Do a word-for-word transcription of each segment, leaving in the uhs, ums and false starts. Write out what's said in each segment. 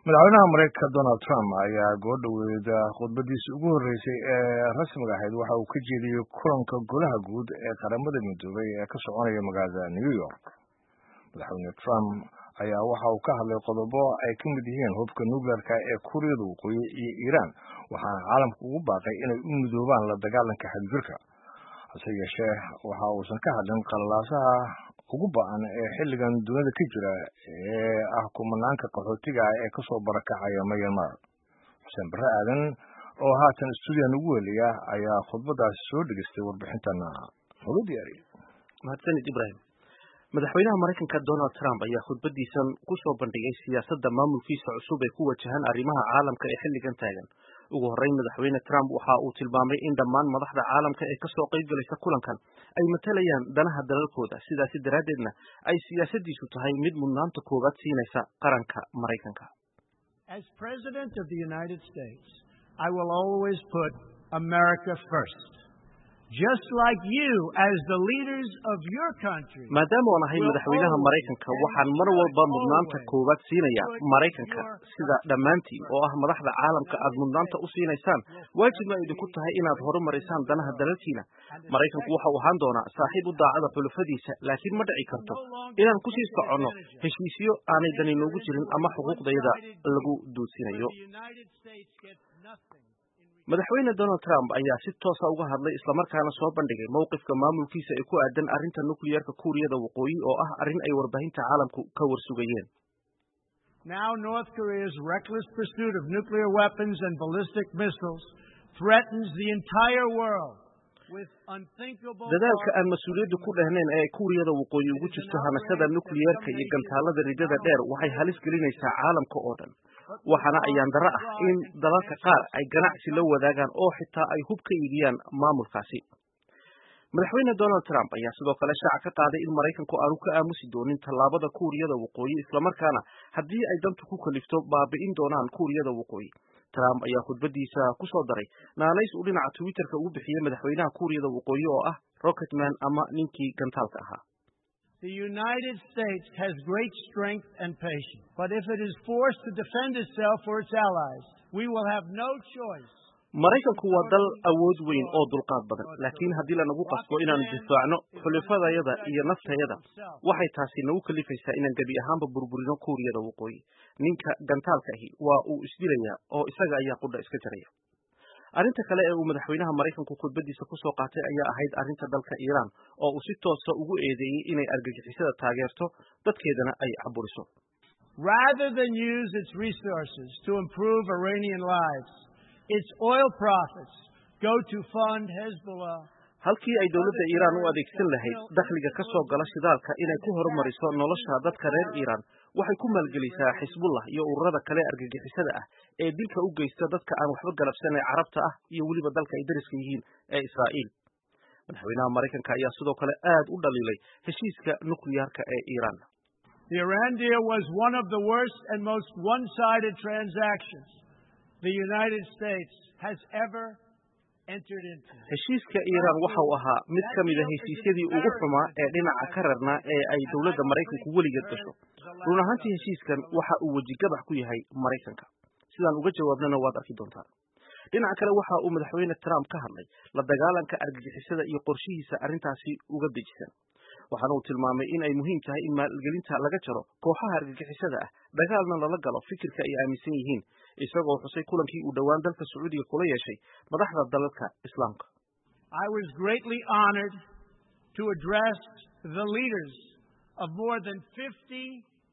madaxweynaha Mareykanka Donald Trump ayaa go'doweeda khudbadiisa ugu horeysay ee rasmiga ahayd waxa uu ka jeediyay kulanka golaha guud ee qaramada midoobay ee ka soconaya magaalada New York. Madaxweyne Trump ayaa waxa uu ka hadlay qodobo ay ka mid yihiin hubka nuclearka ee Kuuriyada Waqooyi iyo Iiraan, waxaana caalamku ugu baaqay inay u midoobaan la dagaalanka xadgudubka. hase yeeshee waxa uusan ka hadlin qalalaasaha ugu ba'an ee xilligan dunida ka jira ee ah kumanaanka qaxootiga ah ee kasoo barakacaya Myanmar. Xuseen Barre Aadan oo haatan stuudiyan ugu weliya ayaa khudbadaasi soo dhegestay warbixintana ugu diyaariyay. mahadsanid Ibrahim. madaxweynaha Mareykanka Donald Trump ayaa khudbadiisan ku soo bandhigay siyaasadda maamulkiisa cusub ee ku wajahan arrimaha caalamka ee xilligan taagan. ugu horreyn madaxweyne Trump waxa uu tilmaamay in dhammaan madaxda caalamka ee ka soo qayb galaysa kulankan ay matalayaan danaha dalalkooda, sidaasi daraaddeedna ay siyaasadiisu tahay mid mudnaanta koowaad siinaysa qaranka Mareykanka. As President of the United States, I will always put America first. Just like you, as the leaders of your country. maadaama aan ahay madaxweynaha Mareykanka waxaan mar walba mudnaanta koowaad siinayaa Mareykanka sida dhammaantiin oo ah madaxda caalamka aad mudnaanta u siinaysaan. waajibna idinku tahay inaad horumarisaan danaha dalalkiina. Mareykanku waxa uu ahaan doonaa saaxiib u daacada xulafadiisa, laakiin ma dhici karto inaan ku sii soconno heshiisyo aanay dani noogu jirin ama xuquuqdayda lagu duudsinayo. madaxweyne Donald Trump ayaa si toos ah uga hadlay isla markaana soo bandhigay mowqifka maamulkiisa ee ku aadan arrinta nuclearka Kuuriyada Waqooyi oo ah arrin ay warbaahinta caalamku ka warsugayeen. Now North Korea's reckless pursuit of nuclear weapons and ballistic missiles threatens the entire world with unthinkable. dadaalka aan mas'uuliyadda ku dhehnayn ee Kuuriyada Waqooyi ugu jirto hanashada nuclearka iyo gantaalada ridada dheer waxay halis gelinaysaa caalamka oo dhan. waxaana ayaan darro ah in dalalka qaar ay ganacsi la wadaagaan oo xitaa ay hub ka iibiyaan maamulkaasi. madaxweyne Donald Trump ayaa sidoo kale shaaca ka qaaday in Mareykanku aanu ka aamusi doonin tallaabada Kuuriyada Waqooyi, isla markaana haddii ay dantu ku kalifto baabi'in doonaan Kuuriyada Waqooyi. Trump ayaa khudbadiisa ku soo daray naanays uu dhinaca Twitterka ugu bixiyay madaxweynaha Kuuriyada Waqooyi oo ah Rocketman ama ninkii gantaalka ahaa. The United States has great strength and patience, but if it is forced to defend itself or its allies, we will have no choice. Mareykanku waa dal awood weyn oo dulqaad badan, laakiin haddii lanagu qasbo inaanu difaacno xulafadayada iyo naftayada, waxay taasi nagu kalifaysaa inaan gebi ahaanba burburino Kuuriyada Waqooyi. ninka gantaalka ahi waa uu isdilayaa oo isaga ayaa qudha iska jaraya. arrinta kale ee uu madaxweynaha Mareykanku khudbadiisa ku soo qaatay ayaa ahayd arrinta dalka Iiraan oo uu si toos ah ugu eedeeyay inay argagixisada taageerto dadkeedana ay caburiso. Rather than use its resources to improve Iranian lives, its oil profits go to fund Hezbollah. halkii ay dawladda Iiraan u adeegsan lahayd dakhliga ka soo gala shidaalka inay ku horumariso nolosha dadka reer Iiraan, waxay ku maalgelisaa Hezbollah iyo ururada kale argagixisada ah ee dilka u geysta dadka aan waxba galabsan ee Carabta ah iyo weliba dalka ay dariska yihiin ee Israa'iil. madaxweynaha Mareykanka ayaa sidoo kale aad u dhaliilay heshiiska nuclearka ee Iiraan. The Iran deal was one of the worst and most one-sided transactions the United States has ever entered into. heshiiska Iiraan waxa uu ahaa mid ka mid ah heshiisyadii ugu xumaa ee dhinaca ka rarnaa ee ay dawladda Mareykanku weligeed gasho. run ahaantii heshiiskan waxa uu wajigabax ku yahay Mareykanka. sidaan uga jawaabnana waad arki doontaan. dhinaca kale waxa uu madaxweyne Trump ka hadlay la dagaalanka argagixisada iyo qorshihiisa arrintaasi uga dejisan. waxaana uu tilmaamay in ay muhiim tahay in maalgelinta laga jaro kooxaha argagixisada ah, dagaalna lala galo fikirka ay aaminsan yihiin, isagoo xusay kulankii uu dhowaan dalka Sacuudiga kula yeeshay madaxda dalalka Islaamka. I was greatly honored to address the leaders of more than fifty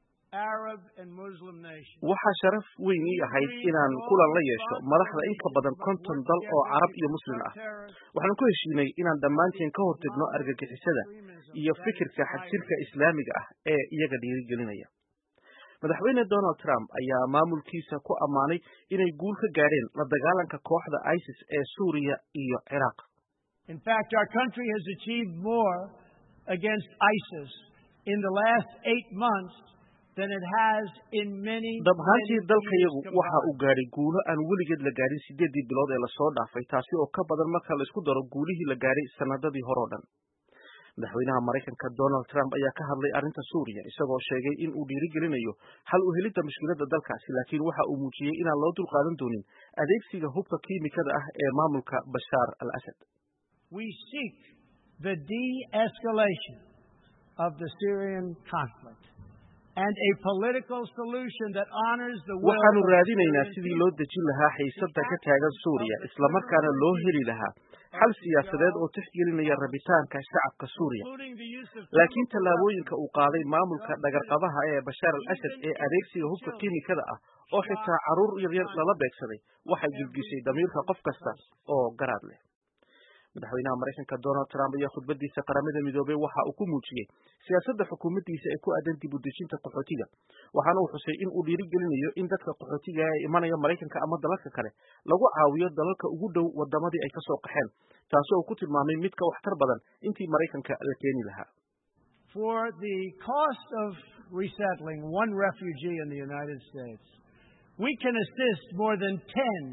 Arab and Muslim nations. waxaa sharaf weyn ii ahayd inaan kulan la yeesho madaxda in ka badan konton dal oo Carab iyo Muslim ah. waxaan ku heshiinay inaan dhammaanteen ka hortagno argagixisada iyo fikirka xagjirka Islaamiga ah ee iyaga dhiirigelinaya. madaxweyne Donald Trump ayaa maamulkiisa ku ammaanay inay guul ka gaareen la dagaalanka kooxda ISIS ee Suuriya iyo Ciraaq. In fact, our country has achieved more against ISIS in the last eight months than it has in many. dabhaantii dalkayagu waxa uu gaaray guulo aan weligeed la gaarin sideedii bilood ee lasoo dhaafay, taasi oo ka badan marka la isku daro guulihii la gaaray sanadadii hore oo dhan. madaxweynaha Mareykanka Donald Trump ayaa ka hadlay arrinta Suuriya isagoo sheegay in uu dhiirigelinayo xal u helidda mushkiladda dalkaasi laakiin waxa uu muujiyay inaan loo dulqaadan doonin adeegsiga hubka kiimikada ah ee maamulka Bashar al-Assad. We seek the de-escalation of the Syrian conflict and a political solution that honors the will waxaanu raadinaynaa sidii loo dejin lahaa xiisadda ka taagan Suuriya isla markaana loo heli lahaa xal siyaasadeed oo tixgelinaya rabitaanka shacabka Suuriya. Laakiin tallaabooyinka uu qaaday maamulka dhagarqabaha ee Bashar al-Assad ee adeegsiga hubka kiimikada ah oo xitaa caruur yaryar lala beegsaday waxay gilgishay damiirka qof kasta oo garaad leh. madaxweynaha Mareykanka Donald Trump ayaa khudbadiisa qaramada midoobay waxa uu ku muujiyay siyaasadda xukuumaddiisa ee ku aadan dib u dejinta qaxootiga waxaana uu xusay in uu dhiirigelinayo in dadka qaxootiga ee imanaya Mareykanka ama dalalka kale lagu caawiyo dalalka ugu dhow wadamadii ay ka soo qaxeen taasoo uu ku tilmaamay mid ka waxtar badan intii Mareykanka la keeni lahaa. For the cost of resettling one refugee in the United States, we can assist more than ten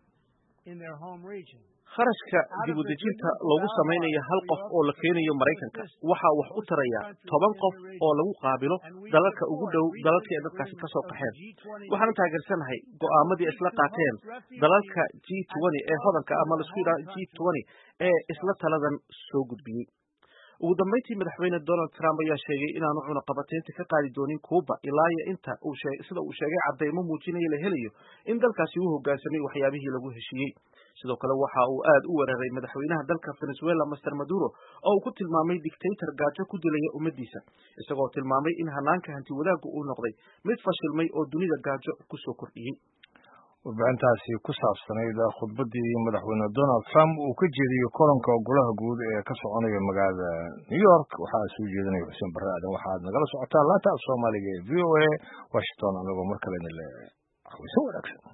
in their home region. kharashka dib u dejinta lagu samaynayo hal qof oo la keenayo Mareykanka waxa wax u taraya toban qof oo lagu qaabilo dalalka ugu dhow dalalka ay dadkaasi ka soo qaxeen. waxaan taageersanahay go'aamadii isla qaateen dalalka G twenty ee hodanka ama la isku yiraahdo G twenty ee isla taladan soo gudbiyay. ugu dambeyntii madaxweyne Donald Trump ayaa sheegay inaanu cunaqabateynta ka qaadi doonin Cuba ilaa iyo inta uu sheegay sida uu sheegay cadeymo muujinaya la helayo in dalkaasi uu hoggaansamay waxyaabihii lagu heshiiyey. sidoo kale waxa uu aad u weeraray madaxweynaha dalka Venezuela Mister Maduro oo uu ku tilmaamay dictator gaajo ku dilaya ummadiisa isagoo tilmaamay in hanaanka hanti wadaaggu uu noqday mid fashilmay oo dunida gaajo ku soo kordhiyay. warbixintaasi ku saabsanayd khudbadii madaxweyne Donald Trump uu ka jeediyay kulanka golaha guud ee ka soconaya magaalada New York waxaa soo jeedinaya Xuseen Barre Aadan waxaad nagala socotaa laanta Soomaaliga ee V O A Washington anagoo mar kale leeyahay